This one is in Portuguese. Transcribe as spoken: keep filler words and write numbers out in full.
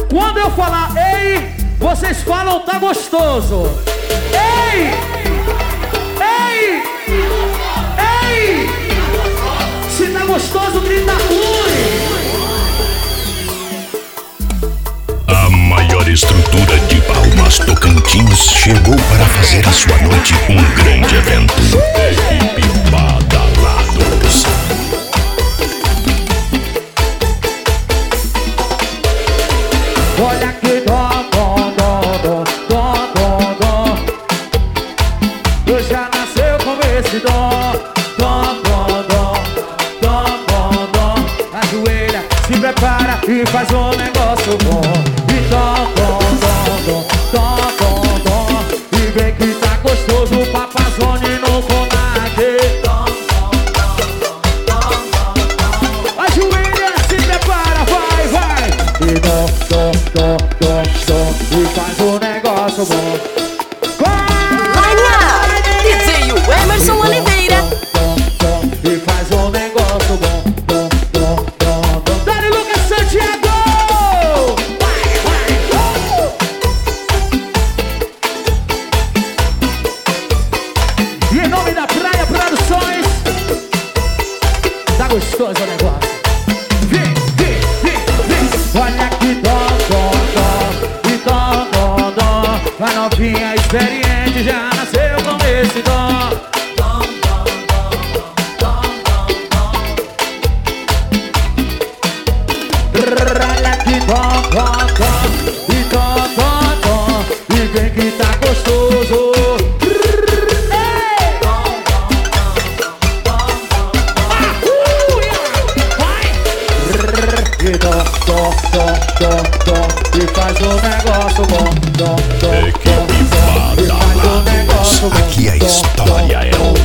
Quando eu falar ei, vocês falam tá gostoso. Ei! Ei! Ei! Se tá gostoso, grita ruim. A maior estrutura de Palmas Tocantins chegou para fazer a sua noite um grande evento. Equipe Badalados. Olha que dó, dó, dó, dó, dó, dó, dó. Tu já nasceu com esse dó. Dó, dó, dó, dó, dó, dó. Ajoelha, se prepara e faz um negócio bom. E dó, dó, dó, dó, dó, dó, dó. E vem que tá gostoso, papazone no conaque. Dó, dó, dó, dó, dó, dó. Ajoelha, se prepara, vai, vai. E dó, dó, dó, dó, dó. E faz um negócio bom. Line up, D J Emerson Oliveira. E faz um negócio bom. Dani Lucas Santiago. Vai, vai, uh! E em nome da Praia Produções, tá gostoso o negócio. Vem, vem, vem, vem. Olha que dó, dó, dó. E dó, dó, dó. A novinha experiente já nasceu com esse dó. Olha que dó, dó, dó. E dó, dó, dó. E vem que tá gostoso. Ei! E dó, dó, dó, dó, dó. E faz um negócio bom. Dó, dó, dó, Equipe dó. E faz um negócio Badalados. bom. Aqui a Dó, história dó, é dó,